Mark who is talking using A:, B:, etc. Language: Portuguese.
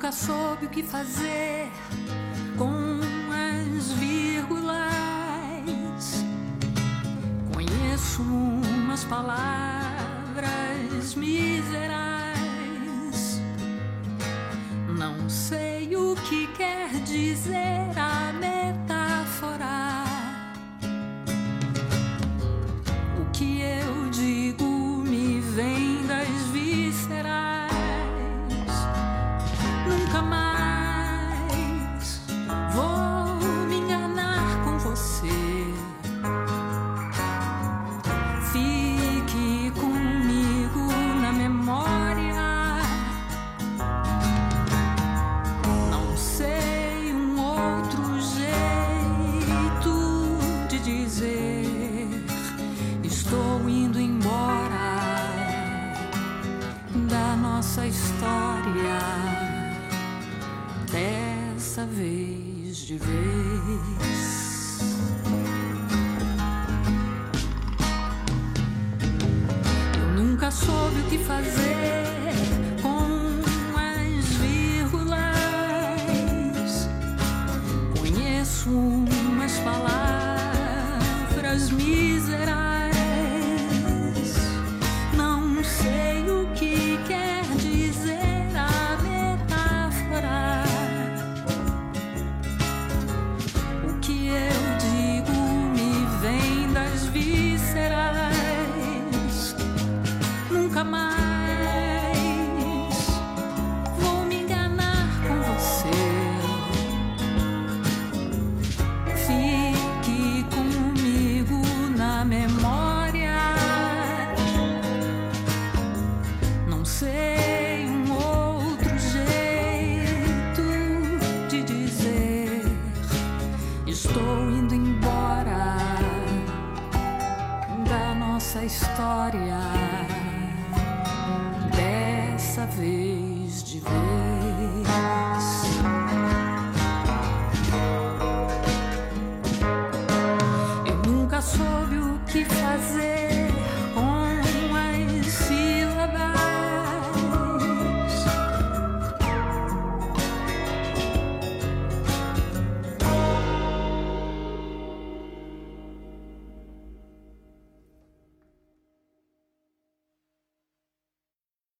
A: nunca soube o que fazer com as vírgulas. Conheço umas palavras miserais, não sei o que quer dizer a metáfora. O que eu digo me vem das vísceras. Nunca mais vou me enganar com você. Fique comigo na memória. Não sei um outro jeito de dizer: estou indo embora da nossa história, dessa vez de vez. Eu nunca soube o que fazer com as vírgulas. Conheço umas palavras miserais, não sei o que quer dizer a metáfora. O que eu digo me vem das vísceras. Nunca mais vou me enganar com você. Fique comigo na memória. Não sei um outro jeito de dizer: estou indo embora da nossa história, dessa vez de vez.